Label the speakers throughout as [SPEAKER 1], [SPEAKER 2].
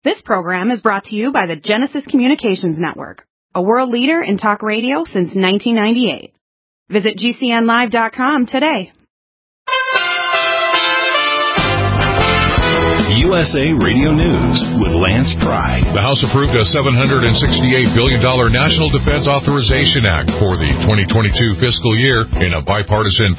[SPEAKER 1] This program is brought to you by the Genesis Communications Network, a world leader in talk radio since 1998. Visit GCNlive.com today.
[SPEAKER 2] USA Radio News with Lance Pry.
[SPEAKER 3] The House approved a $768 billion National Defense Authorization Act for the 2022 fiscal year in a bipartisan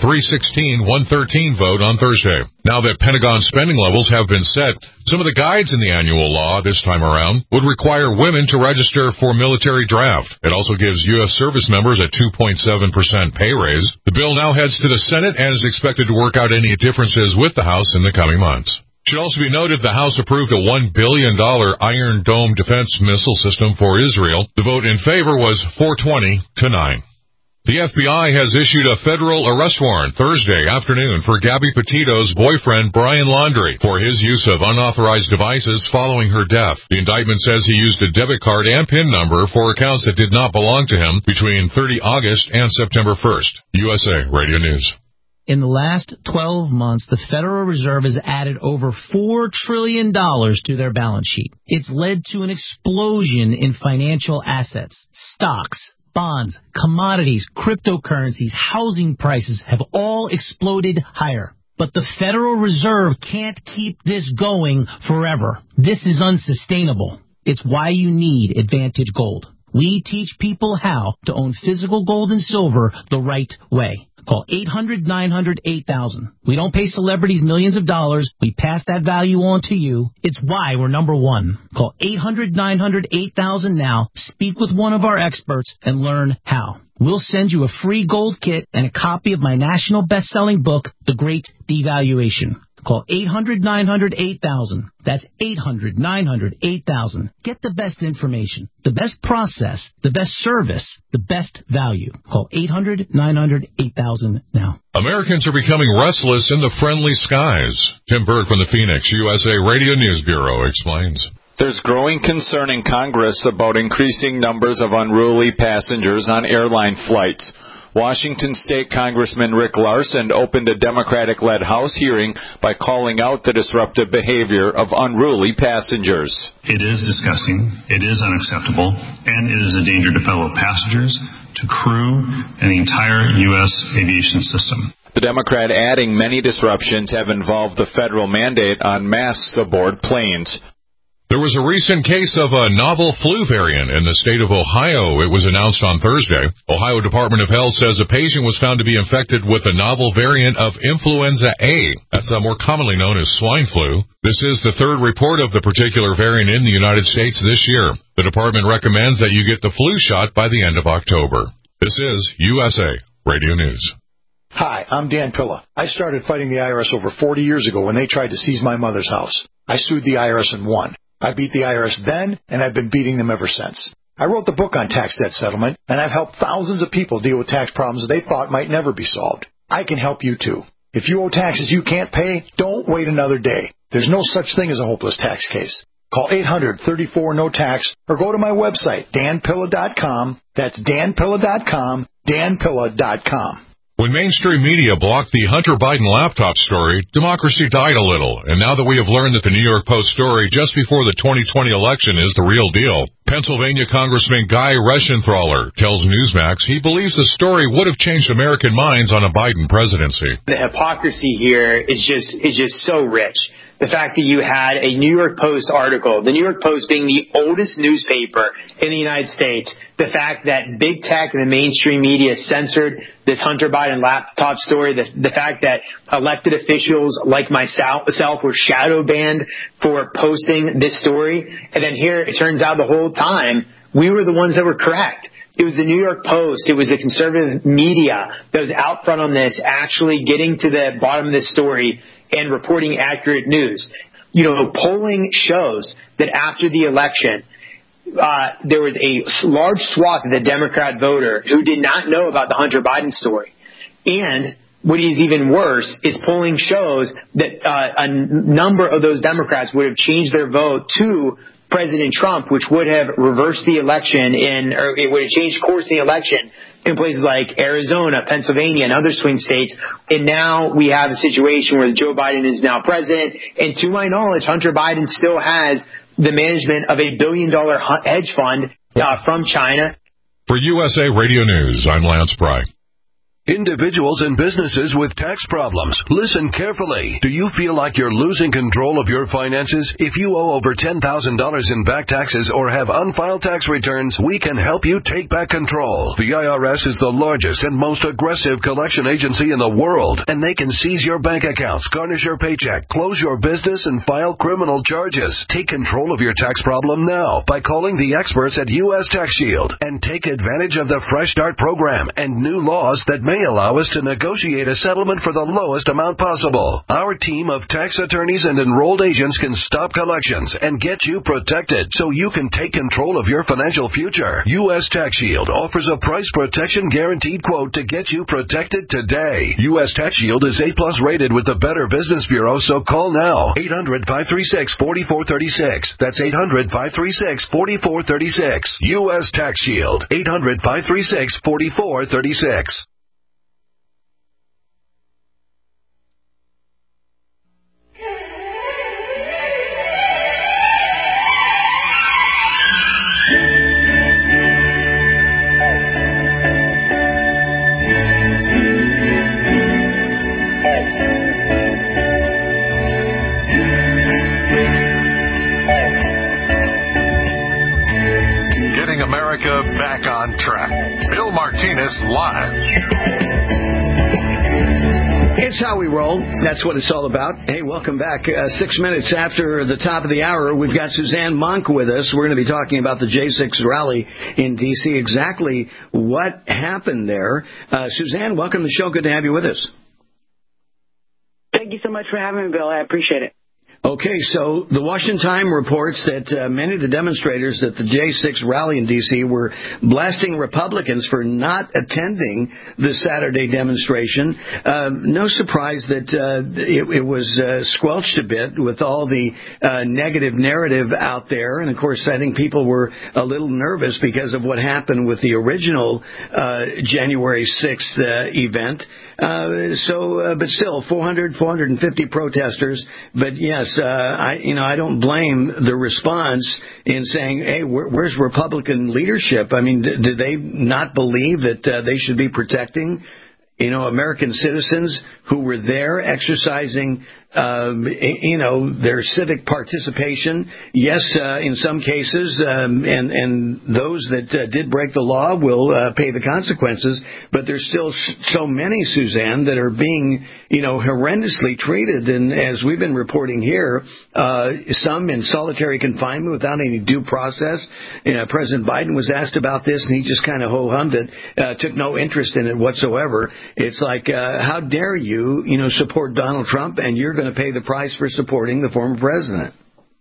[SPEAKER 3] 316-113 vote on Thursday. Now that Pentagon spending levels have been set, some of the guides in the annual law this time around would require women to register for military draft. It also gives U.S. service members a 2.7% pay raise. The bill now heads to the Senate and is expected to work out any differences with the House in the coming months. Should also be noted the House approved a $1 billion Iron Dome defense missile system for Israel. The vote in favor was 420 to 9. The FBI has issued a federal arrest warrant Thursday afternoon for Gabby Petito's boyfriend Brian Laundrie for his use of unauthorized devices following her death. The indictment says he used a debit card and PIN number for accounts that did not belong to him between 30 August and September 1st. USA Radio News.
[SPEAKER 4] In the last 12 months, the Federal Reserve has added over $4 trillion to their balance sheet. It's led to an explosion in financial assets. Stocks, bonds, commodities, cryptocurrencies, housing prices have all exploded higher. But the Federal Reserve can't keep this going forever. This is unsustainable. It's why you need Advantage Gold. We teach people how to own physical gold and silver the right way. Call 800-900-8000. We don't pay celebrities millions of dollars. We pass that value on to you. It's why we're number one. Call 800-900-8000 now. Speak with one of our experts and learn how. We'll send you a free gold kit and a copy of my national best-selling book, The Great Devaluation. Call 800-900-8000. That's 800-900-8000. Get the best information, the best process, the best service, the best value. Call 800-900-8000 now.
[SPEAKER 3] Americans are becoming restless in the friendly skies. Tim Berg from the Phoenix USA Radio News Bureau explains.
[SPEAKER 5] There's growing concern in Congress about increasing numbers of unruly passengers on airline flights. Washington State Congressman Rick Larsen opened a Democratic-led House hearing by calling out the disruptive behavior of unruly passengers.
[SPEAKER 6] It is disgusting, it is unacceptable, and it is a danger to fellow passengers, to crew, and the entire U.S. aviation system.
[SPEAKER 5] The Democrat adding many disruptions have involved the federal mandate on masks aboard planes.
[SPEAKER 3] There was a recent case of a novel flu variant in the state of Ohio. It was announced on Thursday. Ohio Department of Health says a patient was found to be infected with a novel variant of influenza A. That's more commonly known as swine flu. This is the third report of the particular variant in the United States this year. The department recommends that you get the flu shot by the end of October. This is USA Radio News.
[SPEAKER 7] Hi, I'm Dan Pilla. I started fighting the IRS over 40 years ago when they tried to seize my mother's house. I sued the IRS and won. I beat the IRS then, and I've been beating them ever since. I wrote the book on tax debt settlement, and I've helped thousands of people deal with tax problems they thought might never be solved. I can help you, too. If you owe taxes you can't pay, don't wait another day. There's no such thing as a hopeless tax case. Call 800-34-NO-TAX or go to my website, danpilla.com. That's danpilla.com, danpilla.com.
[SPEAKER 3] When mainstream media blocked the Hunter Biden laptop story, democracy died a little. And now that we have learned that the New York Post story just before the 2020 election is the real deal, Pennsylvania Congressman Guy Reschenthaler tells Newsmax he believes the story would have changed American minds on a Biden presidency.
[SPEAKER 8] The hypocrisy here is just so rich. The fact that you had a New York Post article, the New York Post being the oldest newspaper in the United States, the fact that big tech and the mainstream media censored this Hunter Biden laptop story, the fact that elected officials like myself were shadow banned for posting this story, and then here it turns out the whole time we were the ones that were correct. It was the New York Post, it was the conservative media that was out front on this, actually getting to the bottom of this story and reporting accurate news. You know, polling shows that after the election, there was a large swath of the Democrat voter who did not know about the Hunter Biden story. And what is even worse is polling shows that a number of those Democrats would have changed their vote to President Trump, which would have reversed the election or it would have changed course in the election in places like Arizona, Pennsylvania, and other swing states. And now we have a situation where Joe Biden is now president. And to my knowledge, Hunter Biden still has the management of $1 billion hedge fund from China.
[SPEAKER 3] For USA Radio News, I'm Lance Pry.
[SPEAKER 9] Individuals and businesses with tax problems, listen carefully. Do you feel like you're losing control of your finances? If you owe over $10,000 in back taxes or have unfiled tax returns, we can help you take back control. The IRS is the largest and most aggressive collection agency in the world, and they can seize your bank accounts, garnish your paycheck, close your business, and file criminal charges. Take control of your tax problem now by calling the experts at U.S. Tax Shield and take advantage of the Fresh Start program and new laws that may allow us to negotiate a settlement for the lowest amount possible. Our team of tax attorneys and enrolled agents can stop collections and get you protected so you can take control of your financial future. U.S. Tax Shield offers a price protection guaranteed quote to get you protected today. U.S. Tax Shield is A+ rated with the Better Business Bureau, so call now. 800-536-4436. That's 800-536-4436. U.S. Tax Shield. 800-536-4436.
[SPEAKER 3] America back on track. Bill Martinez live.
[SPEAKER 10] It's how we roll. That's what it's all about. Hey, welcome back. 6 minutes after the top of the hour, we've got Suzanne Monk with us. We're going to be talking about the J6 rally in D.C., exactly what happened there. Suzanne, welcome to the show. Good to have you with us.
[SPEAKER 11] Thank you so much for having me, Bill. I appreciate it.
[SPEAKER 10] Okay, so the Washington Times reports that many of the demonstrators at the J6 rally in D.C. were blasting Republicans for not attending the Saturday demonstration. No surprise that it was squelched a bit with all the negative narrative out there. And, of course, I think people were a little nervous because of what happened with the original January 6th event. But still, 450 protesters. But yes, I don't blame the response in saying, "Hey, where's Republican leadership?" I mean, do they not believe that they should be protecting, American citizens who were there exercising, their civic participation? Yes, in some cases, and those that did break the law will pay the consequences, but there's still so many, Suzanne, that are being, horrendously treated. And as we've been reporting here, some in solitary confinement without any due process. President Biden was asked about this, and he just kind of ho-hummed it, took no interest in it whatsoever. It's like, how dare you, support Donald Trump, and you're going to pay the price for supporting the former president.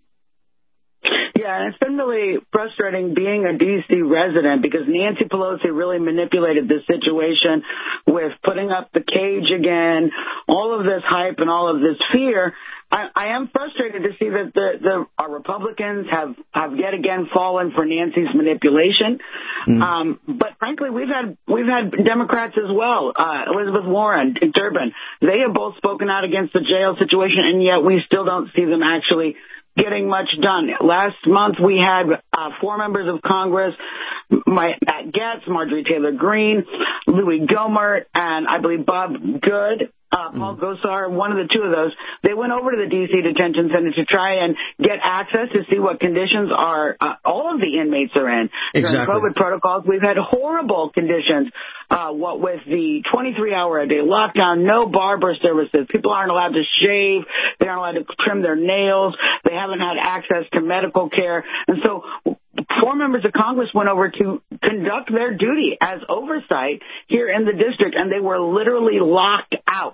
[SPEAKER 11] Yeah, and it's been really frustrating being a D.C. resident because Nancy Pelosi really manipulated this situation with putting up the cage again, all of this hype and all of this fear. I am frustrated to see that our Republicans have yet again fallen for Nancy's manipulation. But frankly, we've had Democrats as well. Elizabeth Warren, Dick Durbin, they have both spoken out against the jail situation, and yet we still don't see them actually getting much done. Last month, we had 4 members of Congress, Matt Gaetz, Marjorie Taylor Greene, Louis Gohmert, and I believe Bob Good, Paul Gosar, one of the two of those. They went over to the D.C. Detention Center to try and get access to see what conditions all of the inmates are in.
[SPEAKER 10] Exactly.
[SPEAKER 11] During COVID protocols, we've had horrible conditions. What with the 23-hour-a-day lockdown, no barber services. People aren't allowed to shave. They aren't allowed to trim their nails. They haven't had access to medical care. And so 4 members of Congress went over to conduct their duty as oversight here in the district, and they were literally locked out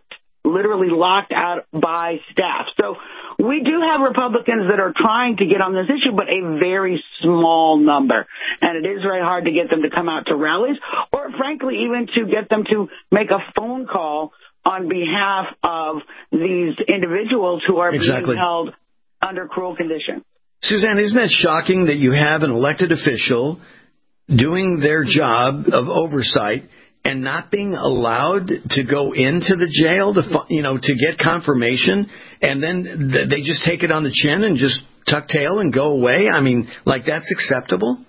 [SPEAKER 11] by staff. So we do have Republicans that are trying to get on this issue, but a very small number. And it is very hard to get them to come out to rallies or, frankly, even to get them to make a phone call on behalf of these individuals who are being held under cruel conditions.
[SPEAKER 10] Suzanne, isn't that shocking that you have an elected official doing their job of oversight and not being allowed to go into the jail to get confirmation, and then they just take it on the chin and just tuck tail and go away? I mean, like that's acceptable?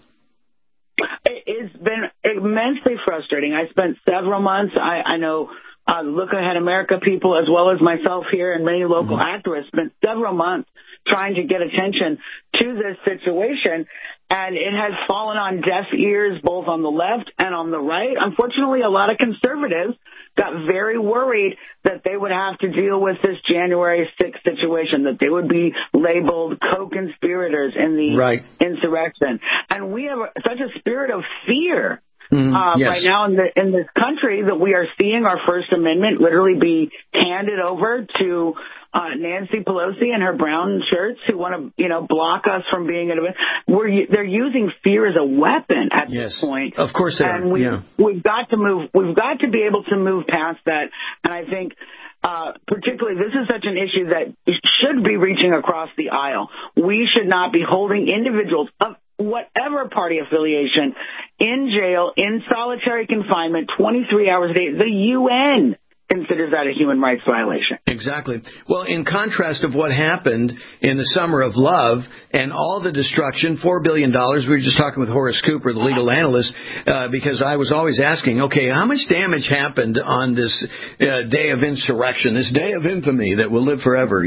[SPEAKER 11] It's been immensely frustrating. I spent several months, I know Look Ahead America people, as well as myself here and many local activists, spent several months trying to get attention to this situation, and it has fallen on deaf ears both on the left and on the right. Unfortunately, a lot of conservatives got very worried that they would have to deal with this January 6th situation, that they would be labeled co-conspirators in the insurrection. And we have such a spirit of fear right now in this country that we are seeing our First Amendment literally be handed over to Nancy Pelosi and her brown shirts who want to, block us from being at event. They're using fear as a weapon at this point.
[SPEAKER 10] Of course they are.
[SPEAKER 11] And we've got to move. We've got to be able to move past that. And I think particularly this is such an issue that should be reaching across the aisle. We should not be holding individuals of whatever party affiliation in jail, in solitary confinement, 23 hours a day. The UN considers that a human rights violation.
[SPEAKER 10] Exactly. Well, in contrast of what happened in the Summer of Love and all the destruction, $4 billion, we were just talking with Horace Cooper, the legal analyst, because I was always asking, okay, how much damage happened on this day of insurrection, this day of infamy that will live forever,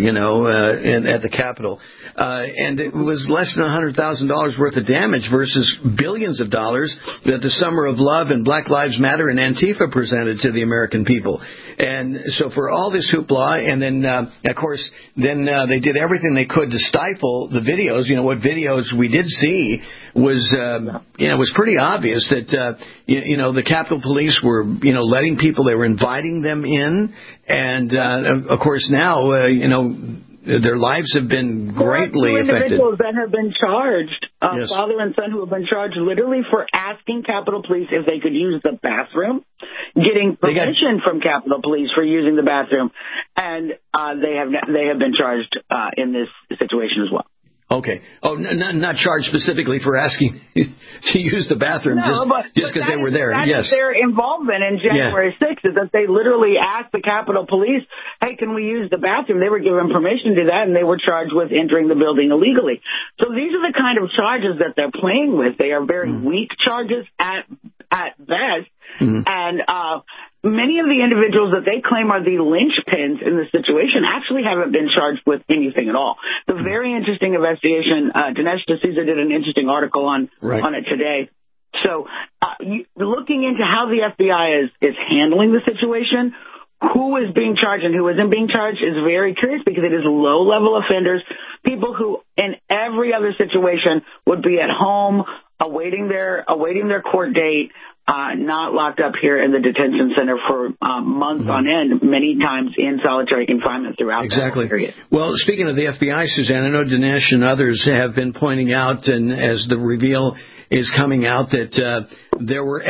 [SPEAKER 10] at the Capitol? And it was less than $100,000 worth of damage versus billions of dollars that the Summer of Love and Black Lives Matter and Antifa presented to the American people. And so for all this hoopla, and then, of course, they did everything they could to stifle the videos. What videos we did see was, was pretty obvious that, the Capitol Police were, letting people, they were inviting them in. And, of course, now, their lives have been greatly affected.
[SPEAKER 11] Individuals that have been charged, father and son who have been charged literally for asking Capitol Police if they could use the bathroom, getting permission from Capitol Police for using the bathroom, and they have been charged in this situation as well.
[SPEAKER 10] Okay. Oh, not charged specifically for asking to use the bathroom just because they were there.
[SPEAKER 11] Yes. Their involvement in January 6th is that they literally asked the Capitol Police, hey, can we use the bathroom? They were given permission to do that, and they were charged with entering the building illegally. So these are the kind of charges that they're playing with. They are very weak charges at best. And many of the individuals that they claim are the linchpins in the situation actually haven't been charged with anything at all. The very interesting investigation, Dinesh D'Souza did an interesting article on it today. So looking into how the FBI is handling the situation, who is being charged and who isn't being charged is very curious because it is low-level offenders, people who in every other situation would be at home awaiting their court date, not locked up here in the detention center for months on end, many times in solitary confinement throughout that period.
[SPEAKER 10] Well, speaking of the FBI, Suzanne, I know Dinesh and others have been pointing out, and as the reveal is coming out, that there were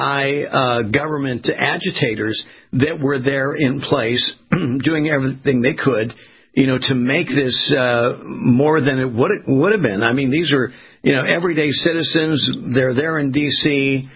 [SPEAKER 10] FBI government agitators that were there in place doing everything they could, to make this more than it would have been. I mean, these are, everyday citizens. They're there in D.C.,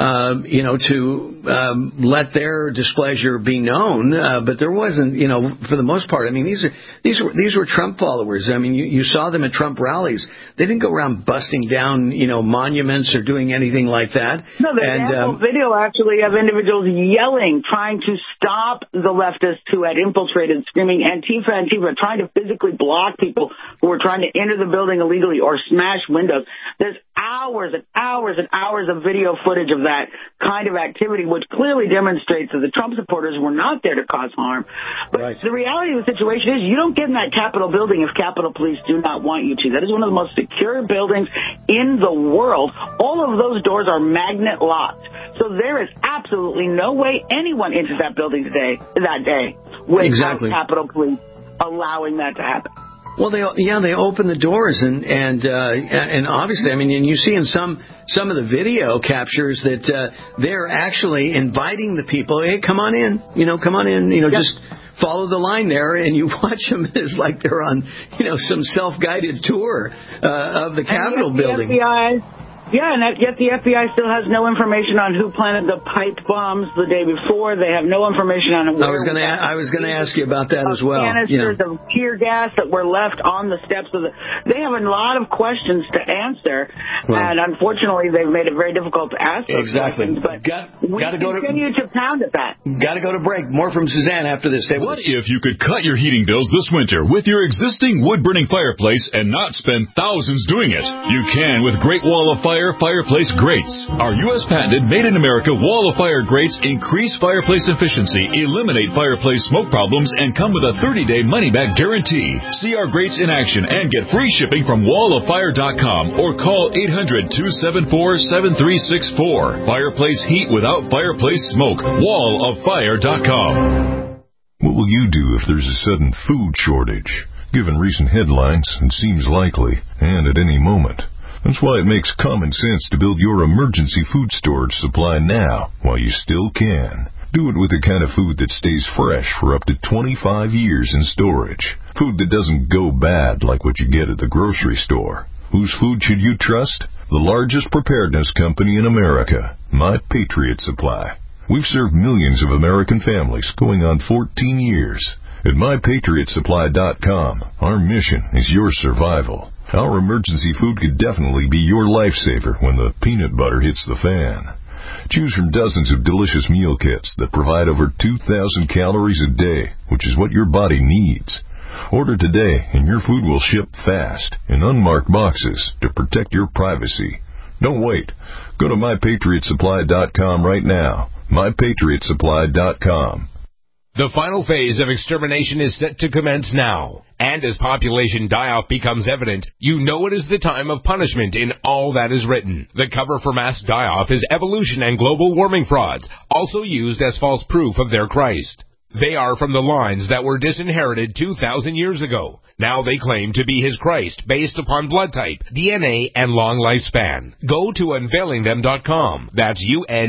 [SPEAKER 10] to let their displeasure be known, but there wasn't, for the most part. I mean, these were Trump followers. I mean, you saw them at Trump rallies. They didn't go around busting down, monuments or doing anything like that.
[SPEAKER 11] No, there's ample video actually of individuals yelling, trying to stop the leftists who had infiltrated, screaming Antifa, Antifa, trying to physically block people who were trying to enter the building illegally or smash windows. There's hours and hours and hours of video footage of that kind of activity, which clearly demonstrates that the Trump supporters were not there to cause harm. But the reality of the situation is you don't get in that Capitol building if Capitol Police do not want you to. That is one of the most secure buildings in the world. All of those doors are magnet locked. So there is absolutely no way anyone enters that building that day without Capitol Police allowing that to happen.
[SPEAKER 10] Well, they open the doors and obviously, I mean, and you see in some of the video captures that they're actually inviting the people. Hey, come on in, come on in, just follow the line there, and you watch them. It's like they're on, some self-guided tour of the Capitol building.
[SPEAKER 11] Yeah, and yet the FBI still has no information on who planted the pipe bombs the day before. They have no information on where.
[SPEAKER 10] I was going to ask you about that as well.
[SPEAKER 11] Canisters of tear gas that were left on the steps of the. They have a lot of questions to answer, and unfortunately, they've made it very difficult to ask those questions. But we continue to pound at that.
[SPEAKER 10] Got to go to break. More from Suzanne after this.
[SPEAKER 2] What if you could cut your heating bills this winter with your existing wood-burning fireplace and not spend thousands doing it? You can with Great Wall of Fire fireplace grates. Our U.S. patented made-in-America Wall of Fire grates increase fireplace efficiency, eliminate fireplace smoke problems, and come with a 30-day money-back guarantee. See our grates in action and get free shipping from walloffire.com or call 800-274-7364. Fireplace heat without fireplace smoke. walloffire.com.
[SPEAKER 12] What will you do if there's a sudden food shortage? Given recent headlines, it seems likely, and at any moment. That's why it makes common sense to build your emergency food storage supply now, while you still can. Do it with the kind of food that stays fresh for up to 25 years in storage. Food that doesn't go bad like what you get at the grocery store. Whose food should you trust? The largest preparedness company in America, My Patriot Supply. We've served millions of American families going on 14 years. At MyPatriotSupply.com, our mission is your survival. Our emergency food could definitely be your lifesaver when the peanut butter hits the fan. Choose from dozens of delicious meal kits that provide over 2,000 calories a day, which is what your body needs. Order today and your food will ship fast in unmarked boxes to protect your privacy. Don't wait. Go to MyPatriotSupply.com right now. MyPatriotSupply.com.
[SPEAKER 13] The final phase of extermination is set to commence now. And as population die-off becomes evident, you know it is the time of punishment in all that is written. The cover for mass die-off is evolution and global warming frauds, also used as false proof of their Christ. They are from the lines that were disinherited 2,000 years ago. Now they claim to be his Christ based upon blood type, DNA, and long lifespan. Go to unveilingthem.com. That's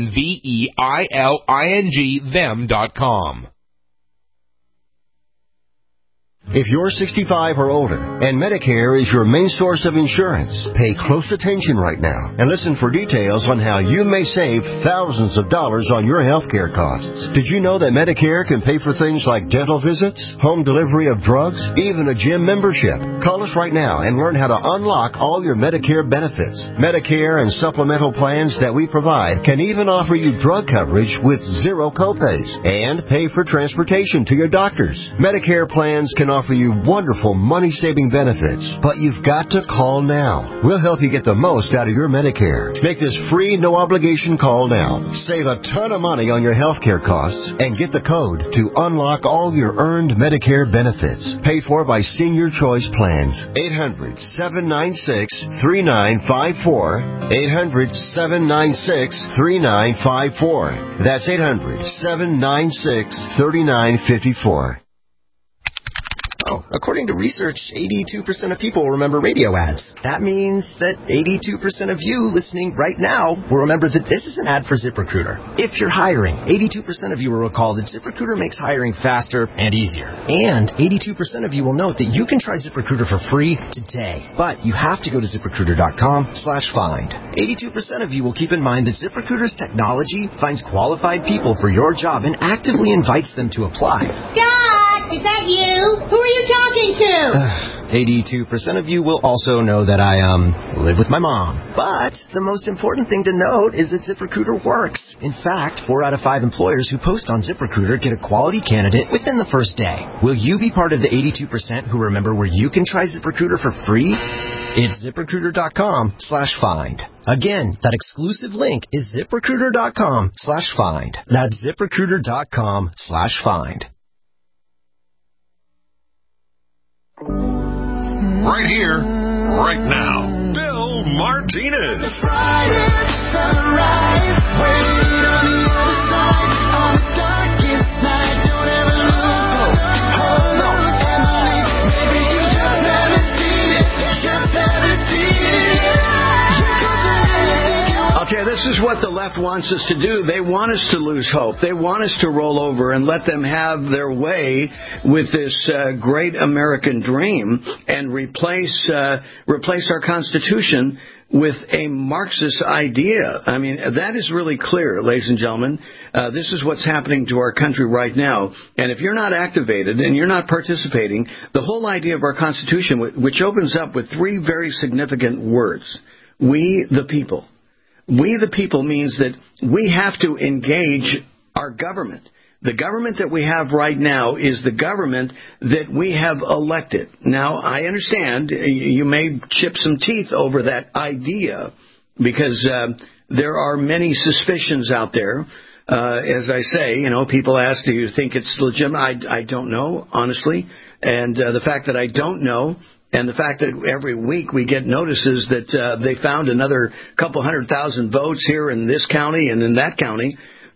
[SPEAKER 13] UNVEILING them.com.
[SPEAKER 14] If you're 65 or older and Medicare is your main source of insurance, pay close attention right now and listen for details on how you may save thousands of dollars on your health care costs. Did you know that Medicare can pay for things like dental visits, home delivery of drugs, even a gym membership? Call us right now and learn how to unlock all your Medicare benefits. Medicare and supplemental plans that we provide can even offer you drug coverage with zero copays and pay for transportation to your doctors. Medicare plans can offer you wonderful money-saving benefits, but you've got to call now. We'll help you get the most out of your Medicare. Make this free, no-obligation call now. Save a ton of money on your health care costs and get the code to unlock all your earned Medicare benefits. Paid for by Senior Choice Plans. 800-796-3954. 800-796-3954. That's 800-796-3954.
[SPEAKER 15] Oh, according to research, 82% of people remember radio ads. That means that 82% of you listening right now will remember that this is an ad for ZipRecruiter. If you're hiring, 82% of you will recall that ZipRecruiter makes hiring faster and easier. And 82% of you will note that you can try ZipRecruiter for free today. But you have to go to ZipRecruiter.com/find. 82% of you will keep in mind that ZipRecruiter's technology finds qualified people for your job and actively invites them to apply.
[SPEAKER 16] Scott, is that you? Who are you talking to?
[SPEAKER 15] 82% of you will also know that I, live with my mom. But the most important thing to note is that ZipRecruiter works. In fact, 4 out of 5 employers who post on ZipRecruiter get a quality candidate within the first day. Will you be part of the 82% who remember where you can try ZipRecruiter for free? It's ZipRecruiter.com/find. Again, that exclusive link is ZipRecruiter.com/find. That's ZipRecruiter.com/find.
[SPEAKER 2] Right here, right now, Bill Martinez.
[SPEAKER 10] Okay, this is is what the left wants us to do. They want us to lose hope. They want us to roll over and let them have their way with this great American dream and replace our Constitution with a Marxist idea. I mean, that is really clear, ladies and gentlemen. This is what's happening to our country right now. And if you're not activated and you're not participating, the whole idea of our Constitution, which opens up with three very significant words, we the people. We the people means that we have to engage our government. The government that we have right now is the government that we have elected. Now, I understand you may chip some teeth over that idea because there are many suspicions out there. As I say, people ask, do you think it's legitimate? I don't know, honestly. And the fact that I don't know, and the fact that every week we get notices that they found another couple 100,000 votes here in this county and in that county,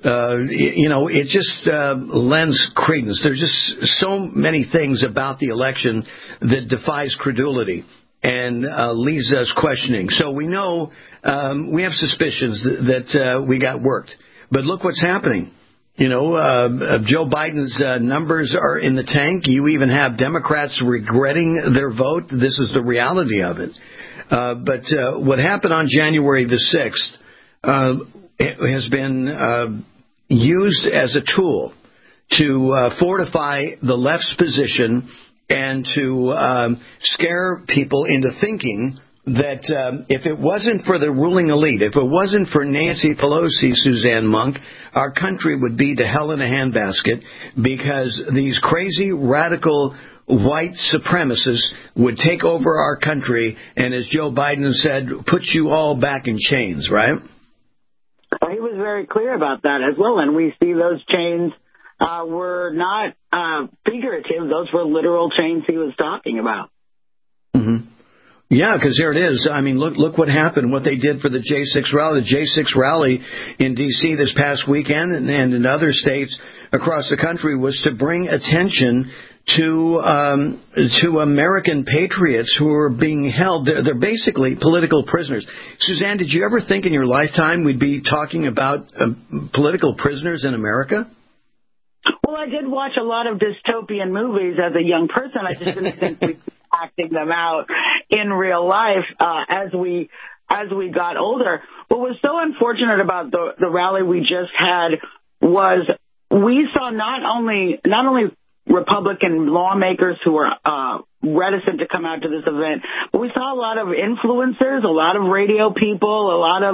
[SPEAKER 10] it just lends credence. There's just so many things about the election that defies credulity and leaves us questioning. So we know we have suspicions that we got worked. But look what's happening. Joe Biden's numbers are in the tank. You even have Democrats regretting their vote. This is the reality of it. But what happened on January the 6th has been used as a tool to fortify the left's position and to scare people into thinking that if it wasn't for the ruling elite, if it wasn't for Nancy Pelosi, Suzanne Monk, our country would be to hell in a handbasket because these crazy, radical white supremacists would take over our country and, as Joe Biden said, put you all back in chains, right?
[SPEAKER 11] Well, he was very clear about that as well, and we see those chains were not figurative. Those were literal chains he was talking about.
[SPEAKER 10] Mm-hmm. Yeah, because there it is. I mean, look what happened, what they did for the J6 rally. The J6 rally in D.C. this past weekend and in other states across the country was to bring attention to American patriots who are being held. They're basically political prisoners. Suzanne, did you ever think in your lifetime we'd be talking about political prisoners in America?
[SPEAKER 11] Well, I did watch a lot of dystopian movies as a young person. I just didn't think we'd be acting them out in real life as we got older. What was so unfortunate about the rally we just had was we saw not only Republican lawmakers who were reticent to come out to this event, but we saw a lot of influencers, a lot of radio people, a lot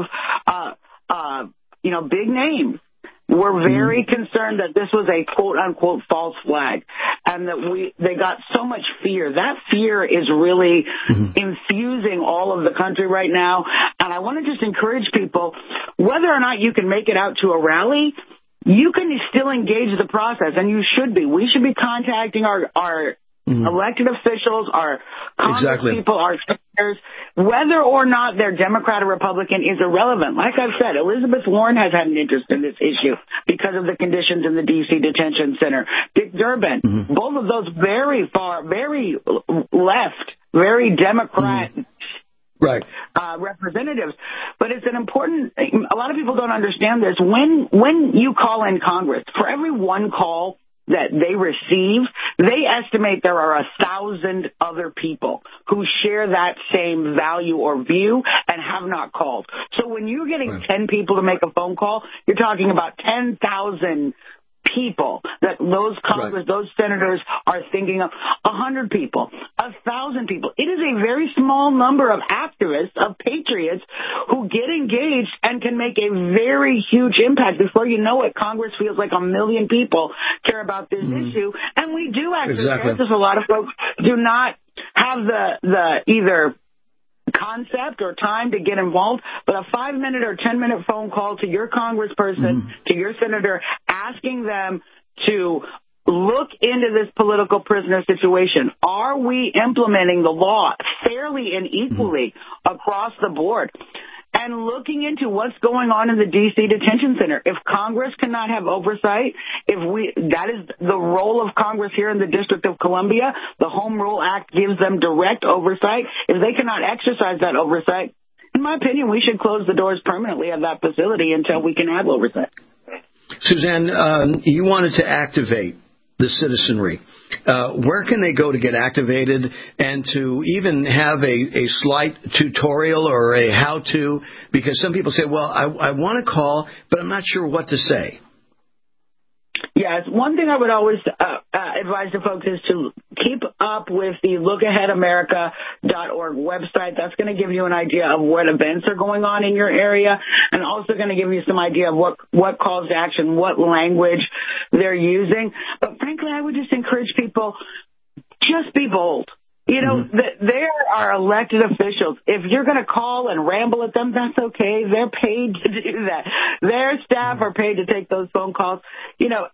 [SPEAKER 11] of big names were very concerned that this was a quote-unquote false flag and that they got so much fear. That fear is really infusing all of the country right now. And I want to just encourage people, whether or not you can make it out to a rally, you can still engage the process, and you should be. We should be contacting our elected officials, our Congress people, our senators, whether or not they're Democrat or Republican is irrelevant. Like I've said, Elizabeth Warren has had an interest in this issue because of the conditions in the D.C. detention center. Dick Durbin, both of those very far, very left, very Democrat representatives. But it's an important, a lot of people don't understand this. When you call in Congress, for every one call that they receive, they estimate there are 1,000 other people who share that same value or view and have not called. So when you're getting 10 people to make a phone call, you're talking about 10,000 people that those Congress, those senators are thinking of. 100 people, 1,000 people. It is a very small number of activists, of patriots who get engaged and can make a very huge impact. Before you know it, Congress feels like 1 million people care about this issue, and we do actually care. There's a lot of folks do not have the either concept or time to get involved, but a 5-minute or 10-minute phone call to your congressperson, to your senator, asking them to look into this political prisoner situation. Are we implementing the law fairly and equally across the board? And looking into what's going on in the D.C. detention center. If Congress cannot have oversight, that is the role of Congress here in the District of Columbia. The Home Rule Act gives them direct oversight. If they cannot exercise that oversight, in my opinion, we should close the doors permanently of that facility until we can have oversight.
[SPEAKER 10] Suzanne, you wanted to activate the citizenry. Where can they go to get activated and to even have a slight tutorial or a how-to? Because some people say, well, I want to call, but I'm not sure what to say.
[SPEAKER 11] Yes, one thing I would always advise the folks is to keep up with the lookaheadamerica.org website. That's going to give you an idea of what events are going on in your area, and also going to give you some idea of what calls to action, what language they're using. But frankly, I would just encourage people, just be bold. You know, there are elected officials. If you're going to call and ramble at them, that's okay. They're paid to do that. Their staff are paid to take those phone calls. You know,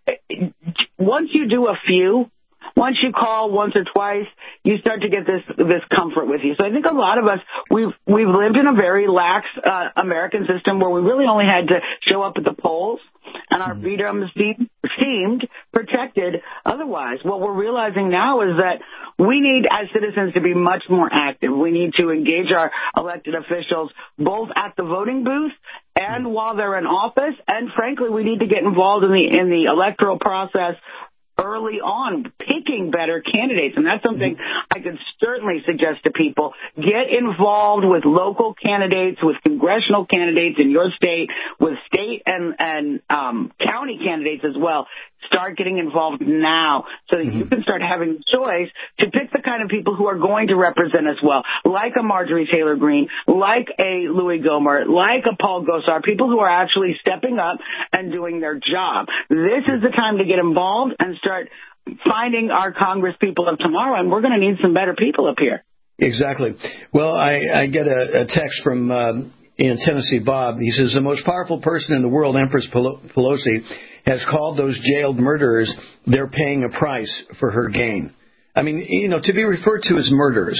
[SPEAKER 11] once you do a few, once you call once or twice, you start to get this comfort with you. So I think a lot of us, we've lived in a very lax American system where we really only had to show up at the polls and our freedoms seemed protected otherwise. What we're realizing now is that we need, as citizens, to be much more active. We need to engage our elected officials both at the voting booth and while they're in office. And frankly, we need to get involved in the electoral process early on, picking better candidates. And that's something I could certainly suggest to people. Get involved with local candidates, with congressional candidates in your state, with state and county candidates as well. Start getting involved now so that you can start having a choice to pick the kind of people who are going to represent us well, like a Marjorie Taylor Greene, like a Louis Gohmert, like a Paul Gosar, people who are actually stepping up and doing their job. This is the time to get involved and start finding our Congress people of tomorrow, and we're going to need some better people up here.
[SPEAKER 10] Exactly. Well, I get a text from in Tennessee, Bob. He says, the most powerful person in the world, Empress Pelosi, has called those jailed murderers, they're paying a price for her gain. I mean, you know, to be referred to as murderers.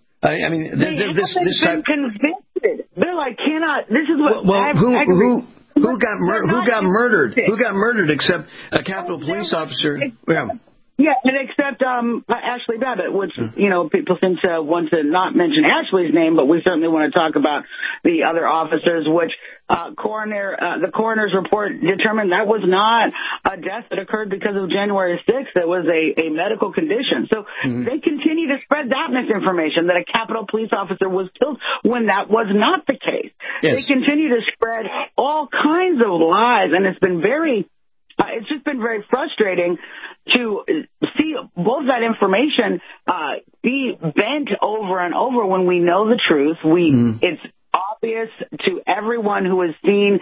[SPEAKER 10] I mean, this type...
[SPEAKER 11] convicted. They're like, this is what...
[SPEAKER 10] Well, who got murdered? Who got murdered except a Capitol Police officer?
[SPEAKER 11] Yeah, and except Ashley Babbitt, which, you know, people seem to want to not mention Ashley's name, but we certainly want to talk about the other officers, which the coroner's report determined that was not a death that occurred because of January 6th. It was a medical condition. So they continue to spread that misinformation that a Capitol Police officer was killed when that was not the case. Yes. They continue to spread all kinds of lies, and it's been it's just been very frustrating to see both that information be bent over and over when we know the truth. It's obvious to everyone who has seen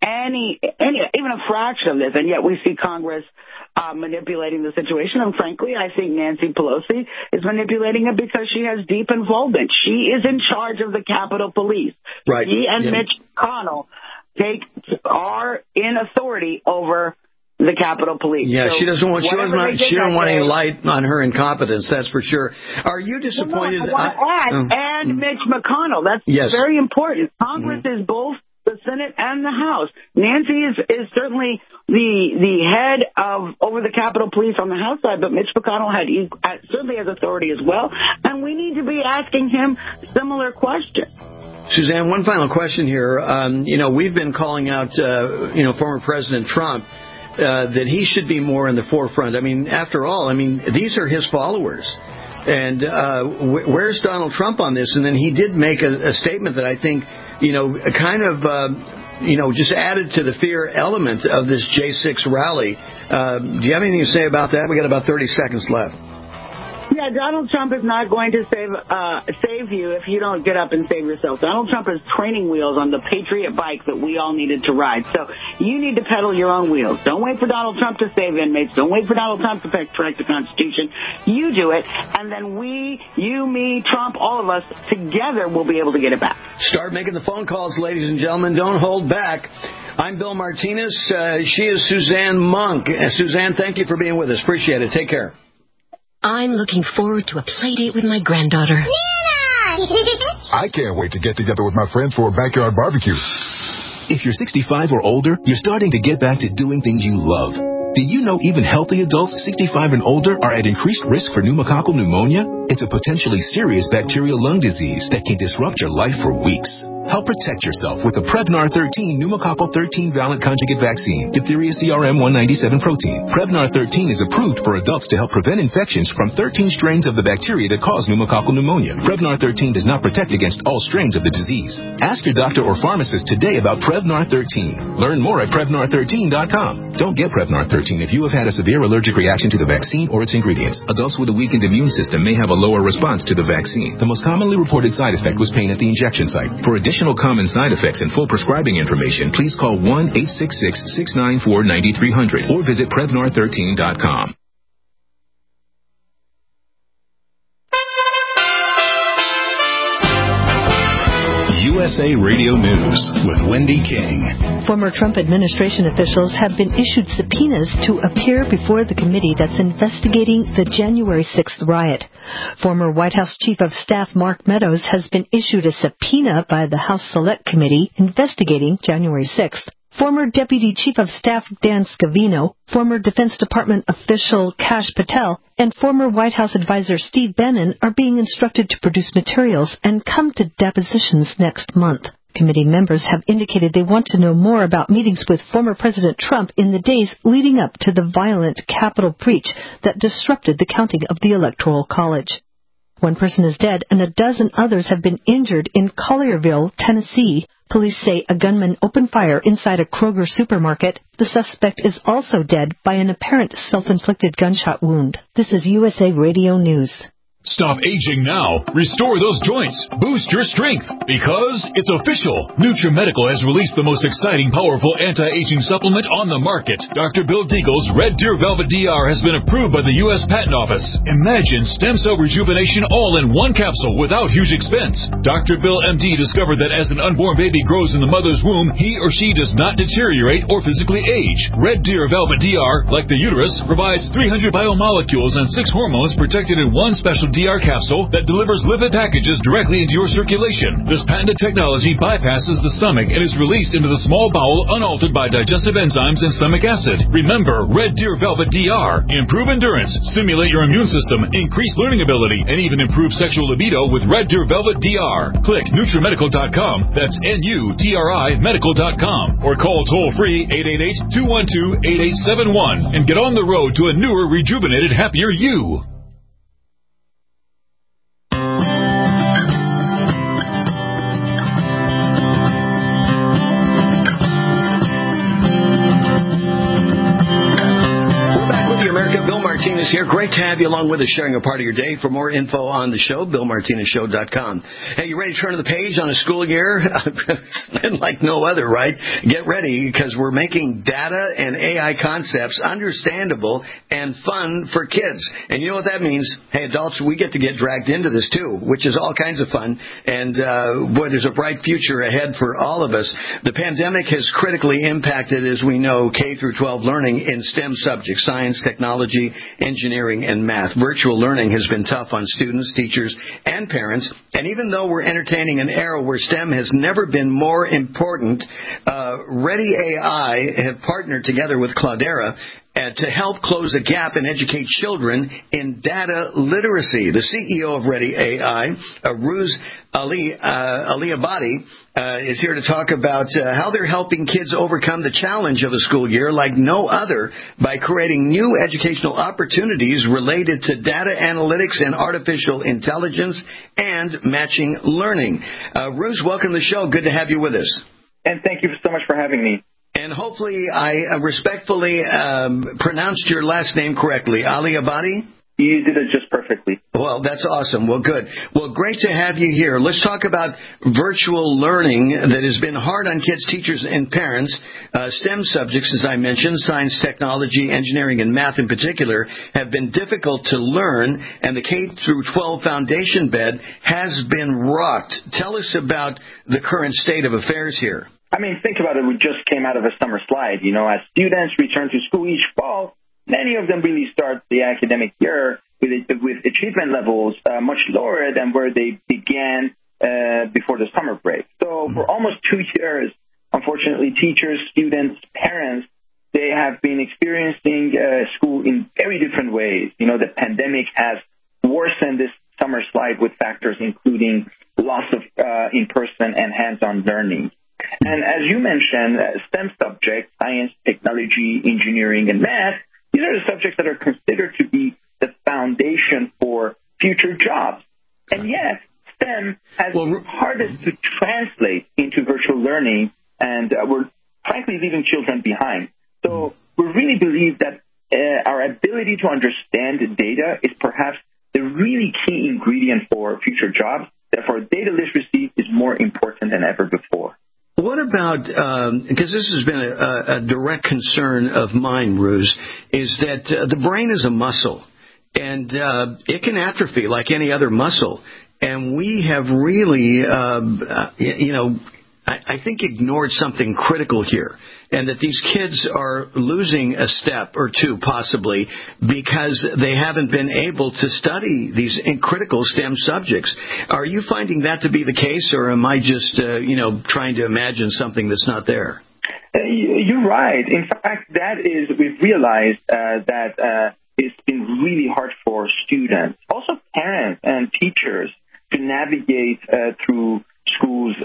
[SPEAKER 11] even a fraction of this, and yet we see Congress manipulating the situation. And frankly, I think Nancy Pelosi is manipulating it because she has deep involvement. She is in charge of the Capitol Police.
[SPEAKER 10] Right.
[SPEAKER 11] She and Mitch McConnell are in authority over the Capitol Police.
[SPEAKER 10] Yeah,
[SPEAKER 11] so
[SPEAKER 10] she doesn't want any light on her incompetence, that's for sure. Are you disappointed?
[SPEAKER 11] And Mitch McConnell. That's very important. Congress is both the Senate and the House. Nancy is certainly the head of over the Capitol Police on the House side, but Mitch McConnell certainly has authority as well, and we need to be asking him similar questions.
[SPEAKER 10] Suzanne, one final question here. We've been calling out, former President Trump, that he should be more in the forefront. I mean, after all, these are his followers. And where's Donald Trump on this? And then he did make a statement that I think, just added to the fear element of this J6 rally. Do you have anything to say about that? We got about 30 seconds left.
[SPEAKER 11] Yeah, Donald Trump is not going to save you if you don't get up and save yourself. Donald Trump is training wheels on the Patriot bike that we all needed to ride. So you need to pedal your own wheels. Don't wait for Donald Trump to save inmates. Don't wait for Donald Trump to protect the Constitution. You do it, and then we, you, me, Trump, all of us, together will be able to get it back.
[SPEAKER 10] Start making the phone calls, ladies and gentlemen. Don't hold back. I'm Bill Martinez. She is Suzanne Monk. Suzanne, thank you for being with us. Appreciate it. Take care.
[SPEAKER 17] I'm looking forward to a play date with my granddaughter.
[SPEAKER 16] Nana!
[SPEAKER 18] I can't wait to get together with my friends for a backyard barbecue. If you're 65 or older, you're starting to get back to doing things you love. Did you know even healthy adults 65 and older are at increased risk for pneumococcal pneumonia? It's a potentially serious bacterial lung disease that can disrupt your life for weeks. Help protect yourself with the Prevnar 13 pneumococcal 13-valent conjugate vaccine, diphtheria CRM 197 protein. Prevnar 13 is approved for adults to help prevent infections from 13 strains of the bacteria that cause pneumococcal pneumonia. Prevnar 13 does not protect against all strains of the disease. Ask your doctor or pharmacist today about Prevnar 13. Learn more at Prevnar13.com. Don't get Prevnar 13 if you have had a severe allergic reaction to the vaccine or its ingredients. Adults with a weakened immune system may have a lower response to the vaccine. The most commonly reported side effect was pain at the injection site. For additional common side effects and full prescribing information, please call 1-866-694-9300 or visit Prevnar13.com.
[SPEAKER 19] USA Radio News with Wendy King.
[SPEAKER 20] Former Trump administration officials have been issued subpoenas to appear before the committee that's investigating the January 6th riot. Former White House Chief of Staff Mark Meadows has been issued a subpoena by the House Select Committee investigating January 6th. Former Deputy Chief of Staff Dan Scavino, former Defense Department official Kash Patel, and former White House advisor Steve Bannon are being instructed to produce materials and come to depositions next month. Committee members have indicated they want to know more about meetings with former President Trump in the days leading up to the violent Capitol breach that disrupted the counting of the Electoral College. One person is dead and a dozen others have been injured in Collierville, Tennessee. Police say a gunman opened fire inside a Kroger supermarket. The suspect is also dead by an apparent self-inflicted gunshot wound. This is USA Radio News.
[SPEAKER 2] Stop aging now. Restore those joints. Boost your strength. Because it's official. NutriMedical has released the most exciting, powerful anti-aging supplement on the market. Dr. Bill Deagle's Red Deer Velvet DR has been approved by the U.S. Patent Office. Imagine stem cell rejuvenation all in one capsule without huge expense. Dr. Bill MD discovered that as an unborn baby grows in the mother's womb, he or she does not deteriorate or physically age. Red Deer Velvet DR, like the uterus, provides 300 biomolecules and 6 hormones protected in one special DR capsule that delivers lipid packages directly into your circulation. This patented technology bypasses the stomach and is released into the small bowel unaltered by digestive enzymes and stomach acid. Remember, Red Deer Velvet DR. Improve endurance, stimulate your immune system, increase learning ability, and even improve sexual libido with Red Deer Velvet DR. Click NutriMedical.com, that's NUTRI Medical.com, or call toll-free 888-212-8871 and get on the road to a newer, rejuvenated, happier you.
[SPEAKER 10] Martinez here. Great to have you along with us, sharing a part of your day. For more info on the show, BillMartinezShow.com. Hey, you ready to turn to the page on a school year? It's been like no other, right? Get ready, because we're making data and AI concepts understandable and fun for kids. And you know what that means? Hey, adults, we get to get dragged into this too, which is all kinds of fun. And boy, there's a bright future ahead for all of us. The pandemic has critically impacted, as we know, K through 12 learning in STEM subjects: science, technology, engineering, and math. Virtual learning has been tough on students, teachers, and parents. And even though we're entertaining an era where STEM has never been more important, Ready AI have partnered together with Cloudera to help close a gap and educate children in data literacy. The CEO of Ready AI, Ruz Aliabadi, is here to talk about how they're helping kids overcome the challenge of a school year like no other by creating new educational opportunities related to data analytics and artificial intelligence and matching learning. Ruz, welcome to the show. Good to have you with us.
[SPEAKER 21] And thank you so much for having me.
[SPEAKER 10] And hopefully I respectfully pronounced your last name correctly. Aliabadi?
[SPEAKER 21] You did it just perfectly.
[SPEAKER 10] Well, that's awesome. Well, good. Well, great to have you here. Let's talk about virtual learning that has been hard on kids, teachers, and parents. STEM subjects, as I mentioned, science, technology, engineering, and math in particular, have been difficult to learn, and the K through 12 foundation bed has been rocked. Tell us about the current state of affairs here.
[SPEAKER 21] I mean, think about it. We just came out of a summer slide. You know, as students return to school each fall, many of them really start the academic year with achievement levels much lower than where they began before the summer break. So for almost 2 years, unfortunately, teachers, students, parents, they have been experiencing school in very different ways. You know, the pandemic has worsened this summer slide with factors including loss of in-person and hands-on learning. And as you mentioned, STEM subjects, science, technology, engineering, and math, these are the subjects that are considered to be the foundation for future jobs. And yet, STEM has been hardest to translate into virtual learning, and we're frankly leaving children behind. So we really believe that our ability to understand data is perhaps the really key ingredient for future jobs. Therefore, data literacy is more important than ever before.
[SPEAKER 10] What about, because this has been a direct concern of mine, Ruz, is that the brain is a muscle, and it can atrophy like any other muscle. And we have really, I think ignored something critical here, and that these kids are losing a step or two possibly because they haven't been able to study these critical STEM subjects. Are you finding that to be the case, or am I just, trying to imagine something that's not there?
[SPEAKER 21] You're right. In fact, we've realized that it's been really hard for students, also parents and teachers, to navigate through schools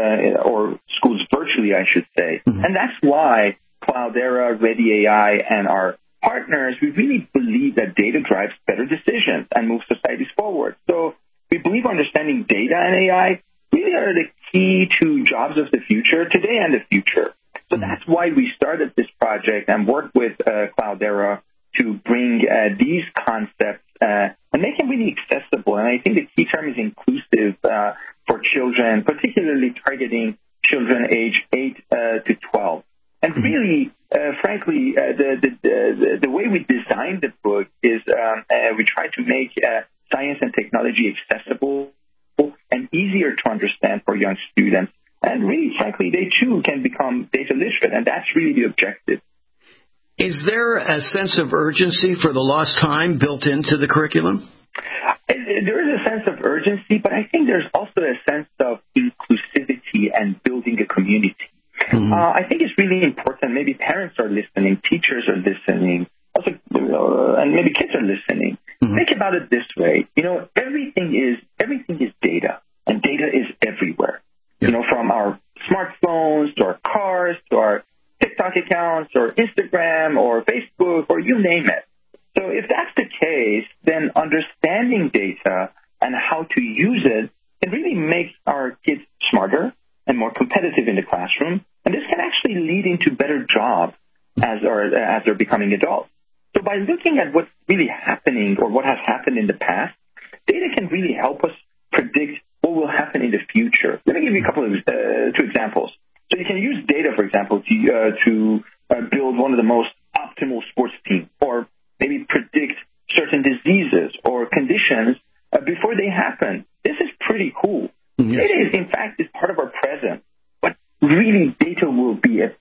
[SPEAKER 21] or schools virtually, I should say. Mm-hmm. And that's why Cloudera, Ready AI, and our partners, we really believe that data drives better decisions and moves societies forward. So we believe understanding data and AI really are the key to jobs of the future, today and the future. So that's why we started this project and worked with Cloudera to bring these concepts and make them really accessible. And I think the key term is inclusive for children, particularly targeting children age 8 to 12. And really, frankly, the way we designed the book is we try to make science and technology accessible and easier to understand for young students. And really, frankly, they too can become data literate, and that's really the objective.
[SPEAKER 10] Is there a sense of urgency for the lost time built into the curriculum?
[SPEAKER 21] There is a sense of urgency, but I think there's also a sense of inclusivity and building a community. Mm-hmm. I think it's really important. Maybe parents are listening, teachers are listening, also, and maybe kids are listening. Mm-hmm. Think about it this way. Everything is data, and data is everywhere. Yeah. From our smartphones to our cars to our TikTok accounts or Instagram or Facebook or you name it. So if that's the case, then understanding data and how to use it can really make our kids smarter and more competitive in the classroom. And this can actually lead into better jobs as they're becoming adults. So by looking at what's really happening or what has happened in the past, data can really help us predict what will happen in the future. Let me give you a couple of two examples. So you can use data, for example, to build one of the most optimal sports teams, or maybe predict certain diseases or conditions before they happen. This is pretty cool. Mm-hmm. Data is, in fact, is part of our present, but really data will be a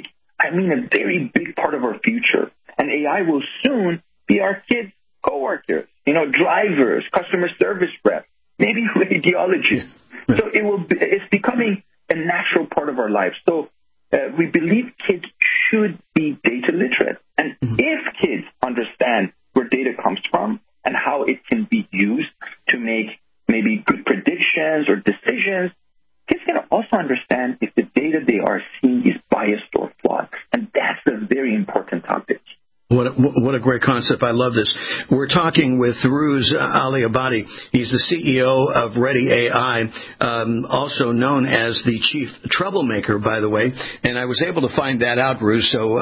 [SPEAKER 21] very big part of our future. And AI will soon be our kids' coworkers, drivers, customer service reps, maybe radiologists. So it's becoming a natural part of our life. So we believe kids should be data literate. And if kids understand where data comes from and how it can be used to make maybe good predictions or decisions, kids can also understand if the data they are seeing is biased or flawed. And that's a very important topic.
[SPEAKER 10] What a great concept. I love this. We're talking with Ruz Ali-Abadi. He's the CEO of Ready AI, also known as the chief troublemaker, by the way. And I was able to find that out, Ruz, so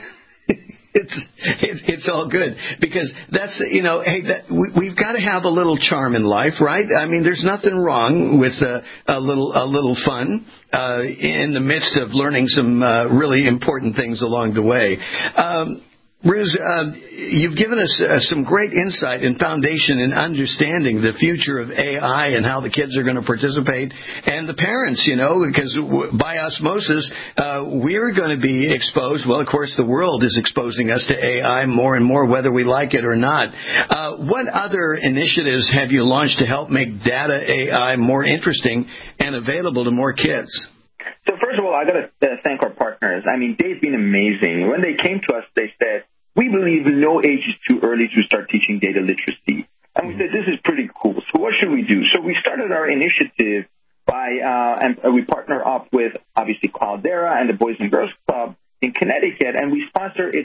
[SPEAKER 10] it's all good. Because that's, we've got to have a little charm in life, right? I mean, there's nothing wrong with a little fun in the midst of learning some really important things along the way. Ruz, you've given us some great insight and foundation in understanding the future of AI and how the kids are going to participate, and the parents, because by osmosis, we're going to be exposed. Well, of course, the world is exposing us to AI more and more, whether we like it or not. What other initiatives have you launched to help make data AI more interesting and available to more kids?
[SPEAKER 21] So first of all, I got to thank our partners. I mean, they've been amazing. When they came to us, they said, we believe no age is too early to start teaching data literacy. And we said, this is pretty cool. So what should we do? So we started our initiative and we partner up with, obviously, Cloudera and the Boys and Girls Club in Connecticut, and we sponsor its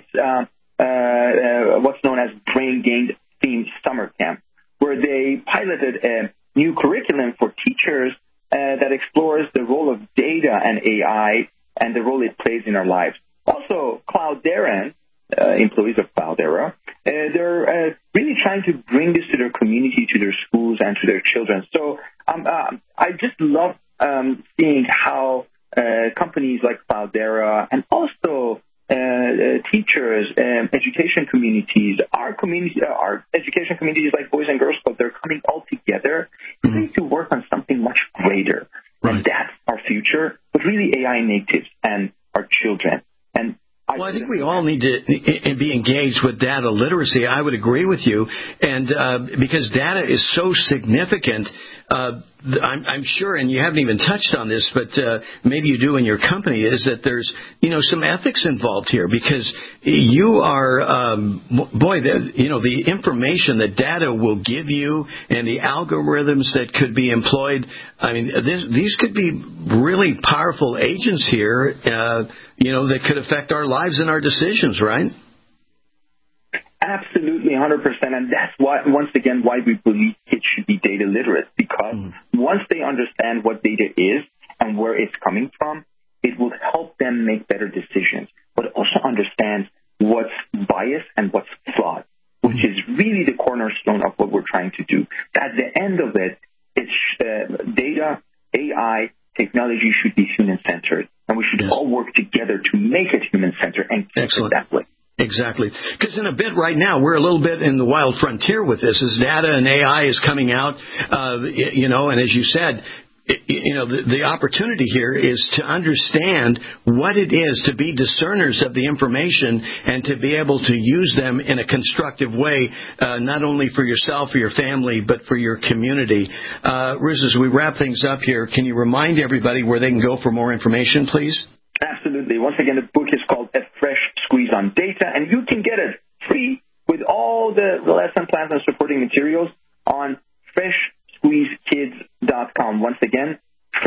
[SPEAKER 21] what's known as Brain Gained themed summer camp, where they piloted a new curriculum for teachers that explores the role of data and AI and the role it plays in our lives. Also, Cloudera, employees of Cloudera, they're really trying to bring this to their community, to their schools, and to their children. So I just love seeing how companies like Cloudera and also teachers, education communities, our education communities like Boys and Girls Club, they're coming all together to work on something much greater. And that's our future, but really AI natives and our children. And
[SPEAKER 10] I think we all need to be engaged with data literacy. I would agree with you. And because data is so significant, I'm sure, and you haven't even touched on this, but maybe you do in your company, is that there's, some ethics involved here, because you are, the information that data will give you and the algorithms that could be employed, I mean, these could be really powerful agents here, that could affect our lives and our decisions, right?
[SPEAKER 21] Absolutely, 100%. And that's why, once again, why we believe kids should be data literate, because once they understand what data is and where it's coming from, it will help them make better decisions, but also understand what's biased and what's flawed, which is really the cornerstone of what we're trying to do. At the end of it, it's data, AI, technology should be human-centered, and we should all work together to make it human-centered and keep it that way.
[SPEAKER 10] Exactly. Because in a bit right now, we're a little bit in the wild frontier with this as data and AI is coming out, and as you said, the opportunity here is to understand what it is to be discerners of the information and to be able to use them in a constructive way, not only for yourself or your family, but for your community. Ruz, as we wrap things up here, can you remind everybody where they can go for more information, please?
[SPEAKER 21] Absolutely. Once again, the book is called A Fresh Squeeze on Data, and you can get it free with all the lesson plans and supporting materials on freshsqueezekids.com. Once again,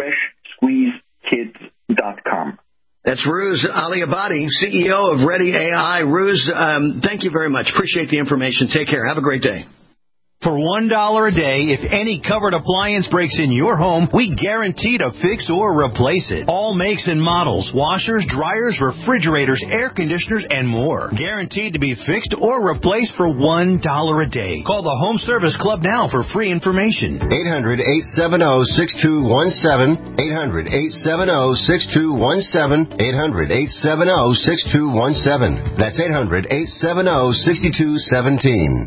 [SPEAKER 21] freshsqueezekids.com.
[SPEAKER 10] That's Ruz Aliabadi, CEO of Ready AI. Ruz, thank you very much. Appreciate the information. Take care. Have a great day.
[SPEAKER 1] For $1 a day, if any covered appliance breaks in your home, we guarantee to fix or replace it. All makes and models, washers, dryers, refrigerators, air conditioners, and more. Guaranteed to be fixed or replaced for $1 a day. Call the Home Service Club now for free information.
[SPEAKER 14] 800-870-6217. 800-870-6217. 800-870-6217. That's 800-870-6217.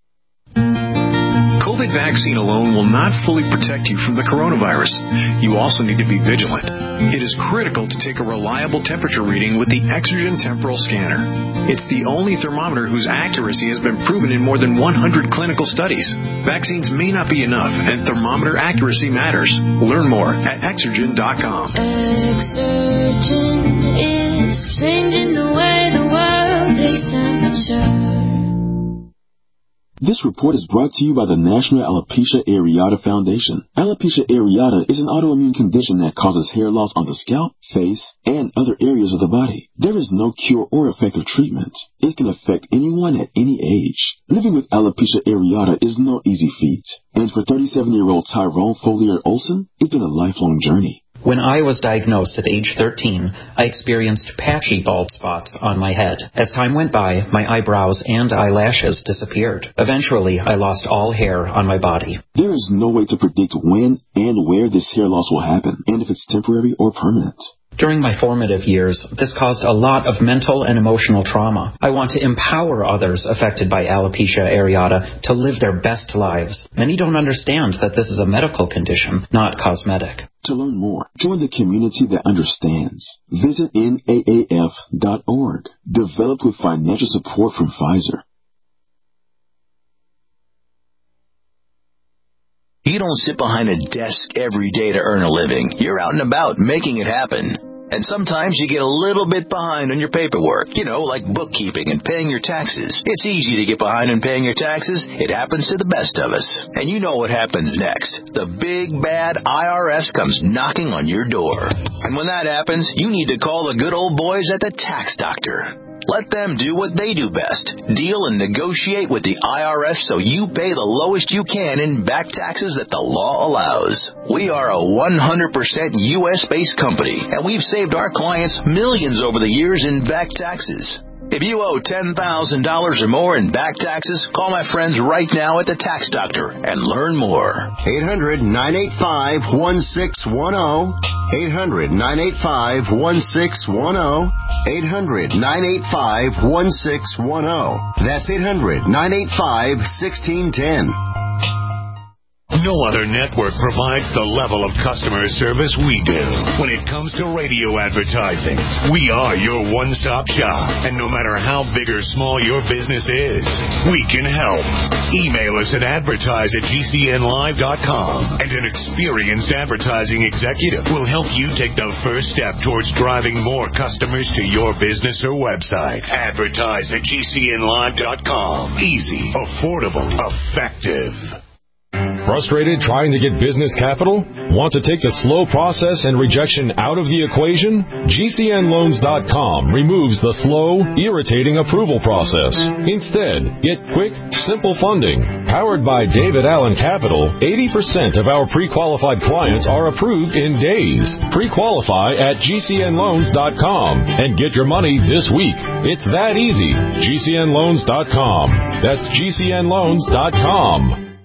[SPEAKER 18] COVID vaccine alone will not fully protect you from the coronavirus. You also need to be vigilant. It is critical to take a reliable temperature reading with the Exergen Temporal Scanner. It's the only thermometer whose accuracy has been proven in more than 100 clinical studies. Vaccines may not be enough, and thermometer accuracy matters. Learn more at Exergen.com.
[SPEAKER 22] Exergen is changing the way the world takes temperature.
[SPEAKER 23] This report is brought to you by the National Alopecia Areata Foundation. Alopecia areata is an autoimmune condition that causes hair loss on the scalp, face, and other areas of the body. There is no cure or effective treatment. It can affect anyone at any age. Living with alopecia areata is no easy feat. And for 37-year-old Tyrone Folier Olson, it's been a lifelong journey.
[SPEAKER 24] When I was diagnosed at age 13, I experienced patchy bald spots on my head. As time went by, my eyebrows and eyelashes disappeared. Eventually, I lost all hair on my body.
[SPEAKER 23] There is no way to predict when and where this hair loss will happen, and if it's temporary or permanent.
[SPEAKER 24] During my formative years, this caused a lot of mental and emotional trauma. I want to empower others affected by alopecia areata to live their best lives. Many don't understand that this is a medical condition, not cosmetic.
[SPEAKER 23] To learn more, join the community that understands. Visit NAAF.org. Developed with financial support from Pfizer.
[SPEAKER 25] You don't sit behind a desk every day to earn a living. You're out and about making it happen.
[SPEAKER 1] And sometimes you get a little bit behind on your paperwork, like bookkeeping and paying your taxes. It's easy to get behind on paying your taxes. It happens to the best of us. And you know what happens next. The big, bad IRS comes knocking on your door. And when that happens, you need to call the good old boys at the Tax Doctor. Let them do what they do best. Deal and negotiate with the IRS so you pay the lowest you can in back taxes that the law allows. We are a 100% U.S.-based company, and we've saved our clients millions over the years in back taxes. If you owe $10,000 or more in back taxes, call my friends right now at the Tax Doctor and learn more.
[SPEAKER 14] 800-985-1610. 800-985-1610. 800-985-1610. That's 800-985-1610.
[SPEAKER 4] No other network provides the level of customer service we do. When it comes to radio advertising, we are your one-stop shop. And no matter how big or small your business is, we can help. Email us at advertise@gcnlive.com, and an experienced advertising executive will help you take the first step towards driving more customers to your business or website. Advertise@gcnlive.com. Easy, affordable, effective.
[SPEAKER 5] Frustrated trying to get business capital? Want to take the slow process and rejection out of the equation? GCNloans.com removes the slow, irritating approval process. Instead, get quick, simple funding. Powered by David Allen Capital, 80% of our pre-qualified clients are approved in days. Pre-qualify at GCNloans.com and get your money this week. It's that easy. GCNloans.com. That's GCNloans.com.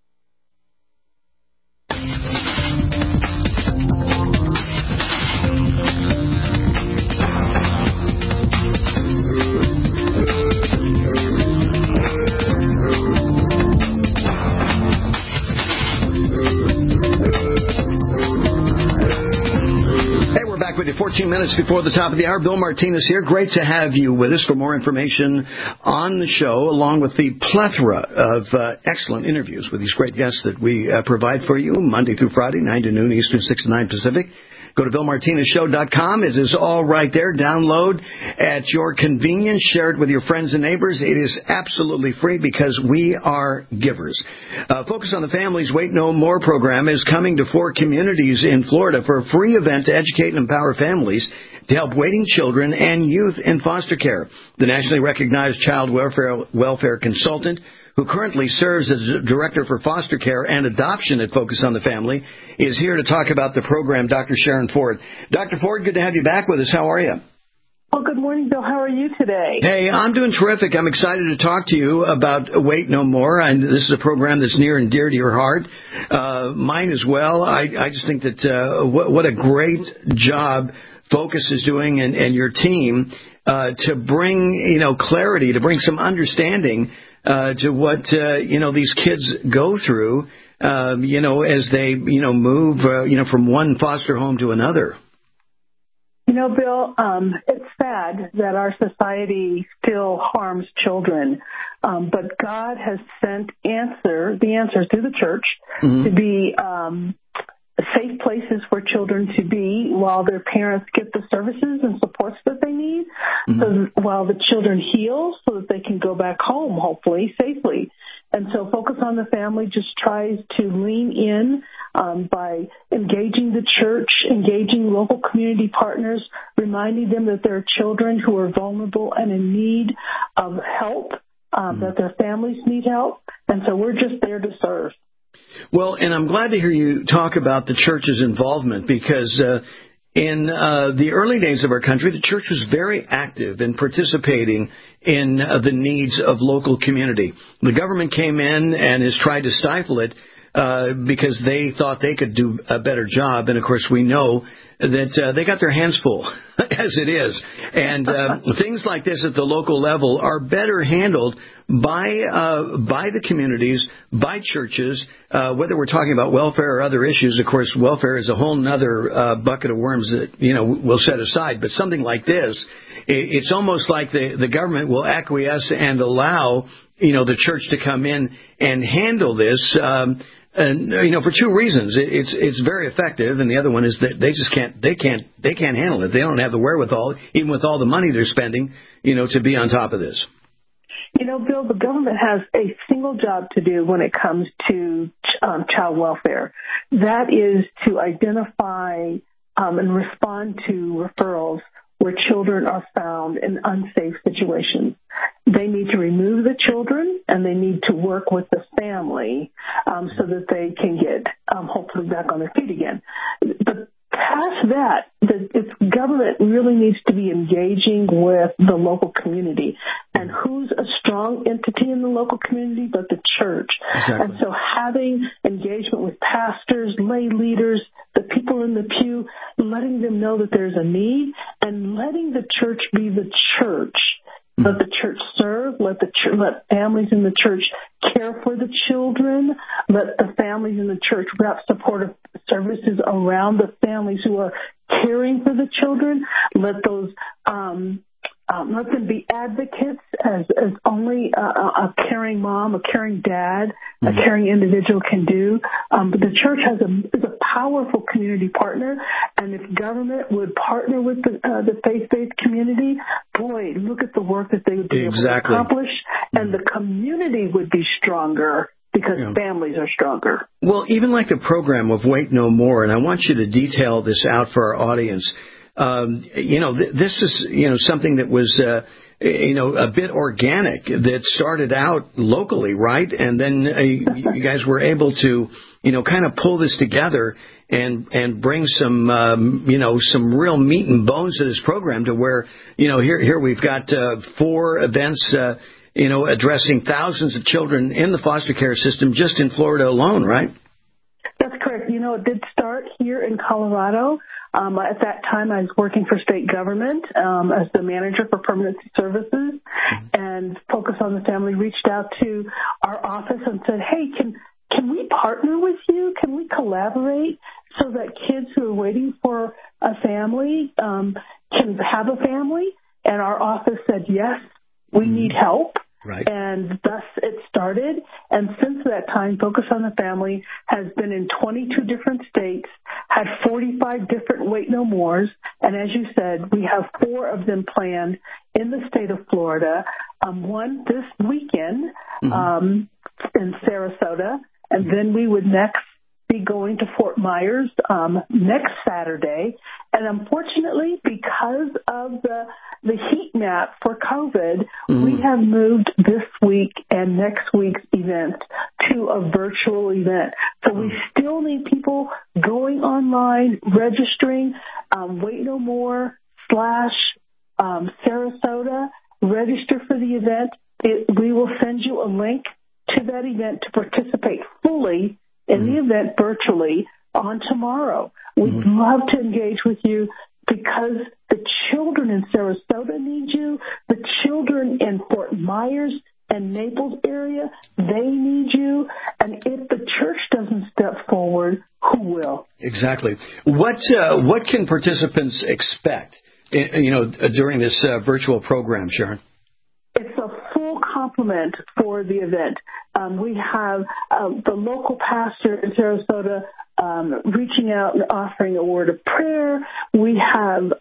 [SPEAKER 10] With you 14 minutes before the top of the hour. Bill Martinez here. Great to have you with us for more information on the show, along with the plethora of excellent interviews with these great guests that we provide for you Monday through Friday, 9 to noon Eastern, 6 to 9 Pacific. Go to BillMartinezShow.com. It is all right there. Download at your convenience. Share it with your friends and neighbors. It is absolutely free because we are givers. Focus on the Family's Wait No More program is coming to 4 communities in Florida for a free event to educate and empower families to help waiting children and youth in foster care. The nationally recognized child welfare consultant who currently serves as Director for Foster Care and Adoption at Focus on the Family, is here to talk about the program, Dr. Sharon Ford. Dr. Ford, good to have you back with us. How are you?
[SPEAKER 6] Well, good morning, Bill. How are you today?
[SPEAKER 10] Hey, I'm doing terrific. I'm excited to talk to you about Wait No More. And this is a program that's near and dear to your heart. Mine as well. I just think that what a great job Focus is doing and your team to bring, clarity, to bring some understanding to what, these kids go through, as they, move, from one foster home to another.
[SPEAKER 6] Bill, it's sad that our society still harms children, but God has sent the answer through the church to be safe places for children to be while their parents get the services and supports that they need, so while the children heal so that they can go back home, hopefully, safely. And so Focus on the Family just tries to lean in by engaging the church, engaging local community partners, reminding them that there are children who are vulnerable and in need of help, that their families need help. And so we're just there to serve.
[SPEAKER 10] Well, and I'm glad to hear you talk about the church's involvement because in the early days of our country, the church was very active in participating in the needs of local community. The government came in and has tried to stifle it because they thought they could do a better job. And, of course, we know that they got their hands full, as it is. And things like this at the local level are better handled by the communities, by churches, whether we're talking about welfare or other issues. Of course, welfare is a whole nother bucket of worms that, we'll set aside. But something like this, it's almost like the government will acquiesce and allow, the church to come in and handle this And for two reasons. It's very effective, and the other one is that they can't handle it. They don't have the wherewithal, even with all the money they're spending, to be on top of this.
[SPEAKER 6] Bill, the government has a single job to do when it comes to child welfare. That is to identify and respond to referrals where children are found in unsafe situations. They need to remove the children, and they need to work with the family so that they can get hopefully back on their feet again. But past that, the government really needs to be engaging with the local community. And who's a strong entity in the local community but the church? Exactly. And so having engagement with pastors, lay leaders, the people in the pew, letting them know that there's a need, and letting the church be the church. Let the church serve. Let families in the church care for the children. Let the families in the church wrap supportive services around the families who are caring for the children. Let those let them be advocates as only a caring mom, a caring dad, a caring individual can do. But the church is a powerful community partner, and if government would partner with the faith-based community, boy, look at the work that they would be able to accomplish, and the community would be stronger because families are stronger.
[SPEAKER 10] Well, even like the program of Wait No More, and I want you to detail this out for our audience. This is, something that was, a bit organic that started out locally, right? And then you guys were able to, kind of pull this together and bring some, some real meat and bones to this program to where, here we've got 4 events, addressing thousands of children in the foster care system just in Florida alone, right?
[SPEAKER 6] That's correct. It did start here in Colorado. At that time, I was working for state government as the manager for permanency services, and Focus on the Family reached out to our office and said, hey, can we partner with you? Can we collaborate so that kids who are waiting for a family can have a family? And our office said, yes, we need help. Right. And thus it started. And since that time, Focus on the Family has been in 22 different states, had 45 different Wait No Mores. And as you said, we have 4 of them planned in the state of Florida. One this weekend in Sarasota. And then we would next be going to Fort Myers next Saturday. And unfortunately, because of the heat map for COVID, we have moved this week and next week's event to a virtual event. So we still need people going online, registering, Wait No More / Sarasota, register for the event. We will send you a link to that event to participate fully in the event virtually on tomorrow. We'd love to engage with you because the children in Sarasota need you. The children in Fort Myers and Naples area, they need you. And if the church doesn't step forward, who will?
[SPEAKER 10] Exactly. What can participants expect, during this virtual program, Sharon?
[SPEAKER 6] It's a full complement for the event. We have the local pastor in Sarasota reaching out and offering a word of prayer. We have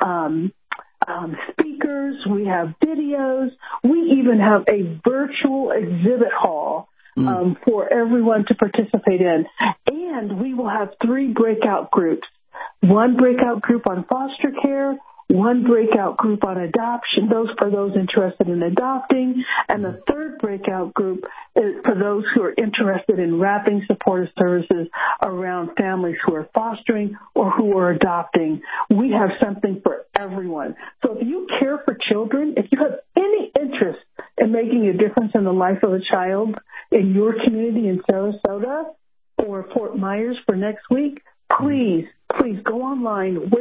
[SPEAKER 6] speakers. We have videos. We even have a virtual exhibit hall for everyone to participate in. And we will have 3 breakout groups. One breakout group on foster care, one breakout group on adoption, those for those interested in adopting, and the third breakout group is for those who are interested in wrapping supportive services around families who are fostering or who are adopting. We have something for everyone. So if you care for children, if you have any interest in making a difference in the life of a child in your community in Sarasota or Fort Myers for next week, please go online,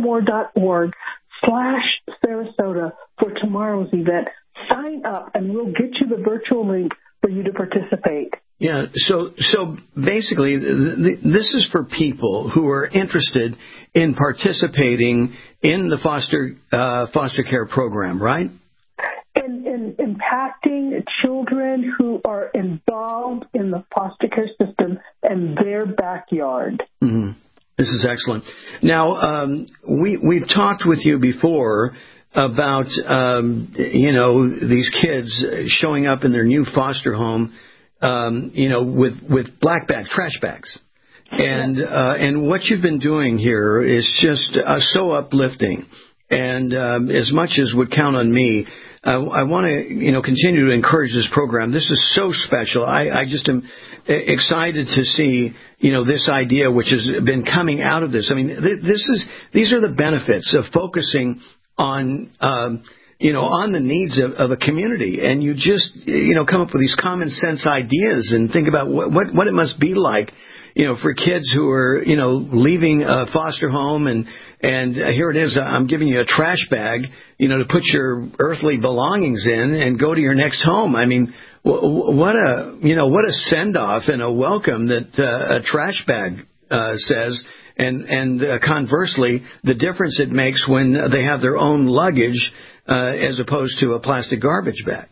[SPEAKER 6] waitnomore.org/Sarasota for tomorrow's event. Sign up and we'll get you the virtual link for you to participate.
[SPEAKER 10] Yeah, so basically this is for people who are interested in participating in the foster care program, right?
[SPEAKER 6] In impacting children who are involved in the foster care system and their backyard.
[SPEAKER 10] Mm-hmm. This is excellent. Now, we've talked with you before about, these kids showing up in their new foster home, with black bags, trash bags. And what you've been doing here is just so uplifting. And as much as would count on me, I want to, continue to encourage this program. This is so special. I just am excited to see, this idea which has been coming out of this. I mean, these are the benefits of focusing on, on the needs of a community. And you just, come up with these common sense ideas and think about what it must be like, for kids who are, leaving a foster home and here it is, I'm giving you a trash bag, to put your earthly belongings in and go to your next home. I mean, what a send-off and a welcome that a trash bag says. And conversely, the difference it makes when they have their own luggage as opposed to a plastic garbage bag.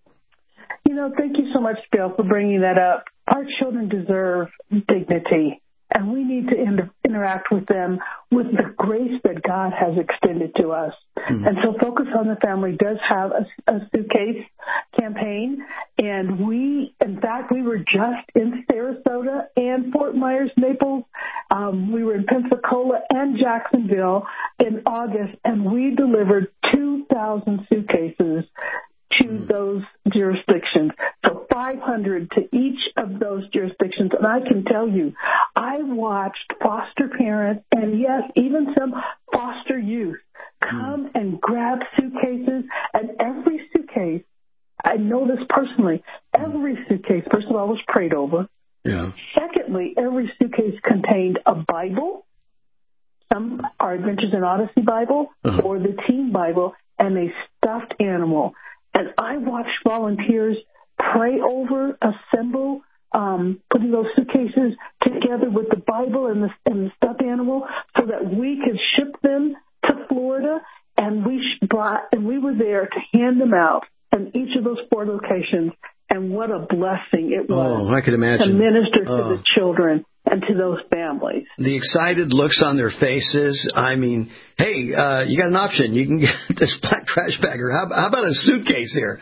[SPEAKER 6] Thank you so much, Bill, for bringing that up. Our children deserve dignity, and we need to interact with them with the grace that God has extended to us. Mm-hmm. And so Focus on the Family does have a suitcase campaign, and we were just in Sarasota and Fort Myers, Naples. We were in Pensacola and Jacksonville in August, and we delivered 2,000 suitcases to those jurisdictions. So 500 to each of those jurisdictions. And I can tell you, I watched foster parents and, yes, even some foster youth come and grab suitcases. And every suitcase, I know this personally, every suitcase, first of all, was prayed over.
[SPEAKER 10] Yeah.
[SPEAKER 6] Secondly, every suitcase contained a Bible. Some are Adventures in Odyssey Bible or the Teen Bible, and a stuffed animal. And I watched volunteers pray over, assemble, putting those suitcases together with the Bible and the stuffed animal so that we could ship them to Florida. And we were there to hand them out in each of those 4 locations. And what a blessing it was
[SPEAKER 10] I could imagine.
[SPEAKER 6] to minister to the children and to those families.
[SPEAKER 10] The excited looks on their faces. I mean, hey, you got an option. You can get this black trash bag, or how about a suitcase here?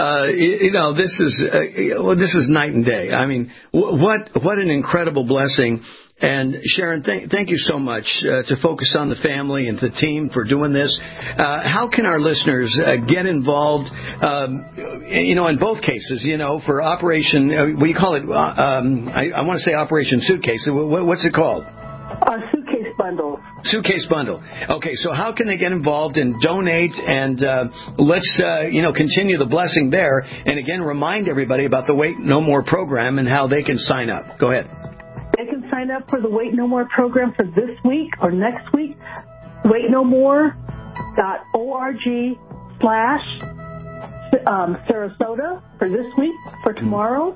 [SPEAKER 10] This is night and day. I mean, what an incredible blessing. And Sharon, thank you so much to Focus on the Family and the team for doing this. How can our listeners get involved, in both cases, for Operation, what do you call it? I want to say Operation Suitcase. What's it called?
[SPEAKER 6] Suitcase Bundle.
[SPEAKER 10] Suitcase Bundle. Okay, so how can they get involved and donate? And let's, continue the blessing there. And again, remind everybody about the Wait No More program and how they can sign up. Go ahead.
[SPEAKER 6] They can sign up for the Wait No More program for this week or next week. waitnomore.org/Sarasota for this week, for tomorrow.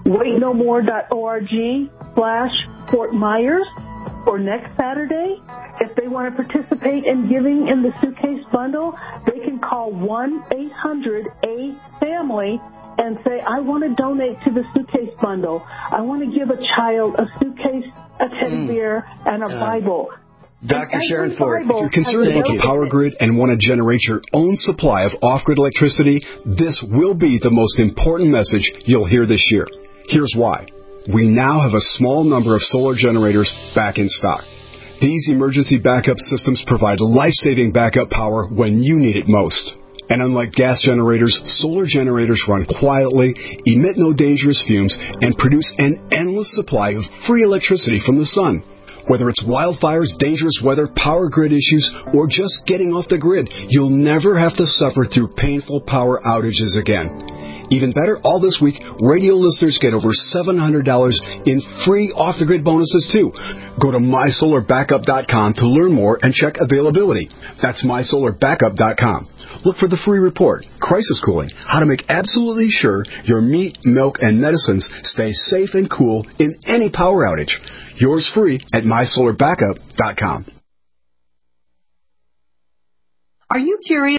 [SPEAKER 6] waitnomore.org/Fort Myers for next Saturday. If they want to participate in giving in the suitcase bundle, they can call 1-800-A-FAMILY and say, I want to donate to the suitcase bundle. I want to give a child a suitcase, a teddy bear, and a Bible.
[SPEAKER 10] Dr. Sharon Ford,
[SPEAKER 3] if you're concerned about the power grid and want to generate your own supply of off-grid electricity, this will be the most important message you'll hear this year. Here's why. We now have a small number of solar generators back in stock. These emergency backup systems provide life-saving backup power when you need it most. And unlike gas generators, solar generators run quietly, emit no dangerous fumes, and produce an endless supply of free electricity from the sun. Whether it's wildfires, dangerous weather, power grid issues, or just getting off the grid, you'll never have to suffer through painful power outages again. Even better, all this week, radio listeners get over $700 in free off-the-grid bonuses, too. Go to MySolarBackup.com to learn more and check availability. That's MySolarBackup.com. Look for the free report, Crisis Cooling, how to make absolutely sure your meat, milk, and medicines stay safe and cool in any power outage. Yours free at MySolarBackup.com.
[SPEAKER 7] Are you curious